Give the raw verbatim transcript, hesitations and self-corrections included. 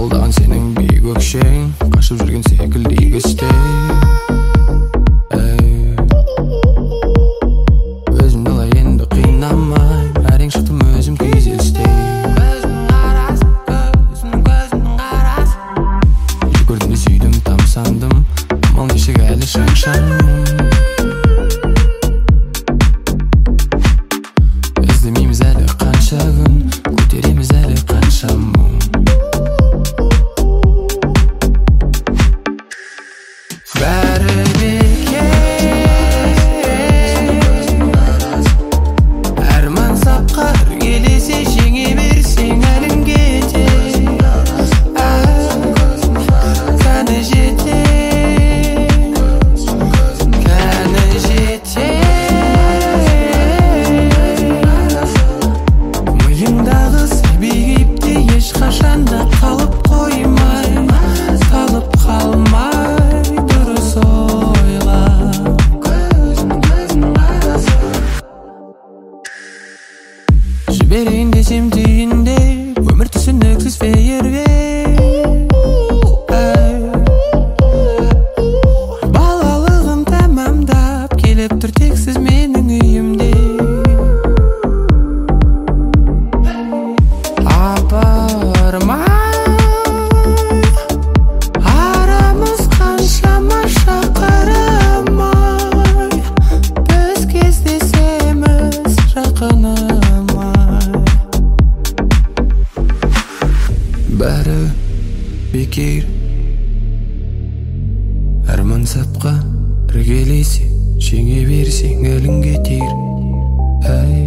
Сақылдаған сенің биік өкшең, қашып жүрген секілді егістей. Өзім олай енді қинамай, әрең шықтым өзім күйзелістей. Көрдім де сүйдім, тамсандым, амал нешік әлі шаңшаным. Іздемейміз әлі қанша күн, көтереміз әлі қанша мұң. Бәрі бекер, арман сапқа іргелесе жеңе берсең әлің кетер. Кәні жетер, кәні жетер. Миыңдағы себебі ешқашанда қалып қоймай, қалып қалмай дұрыс ойла. Жіберейін десем түйінде, өмір түсініксіз фейерверк. Балалығым тамамдап, келіп тұр тексіз менің үйімде. Апармай, арамыз қаншама шақырмай, біз кездесеміз жақынымай. Бәрі бекер, арман сапқа іргелесе жеңе берсең әлің кетер.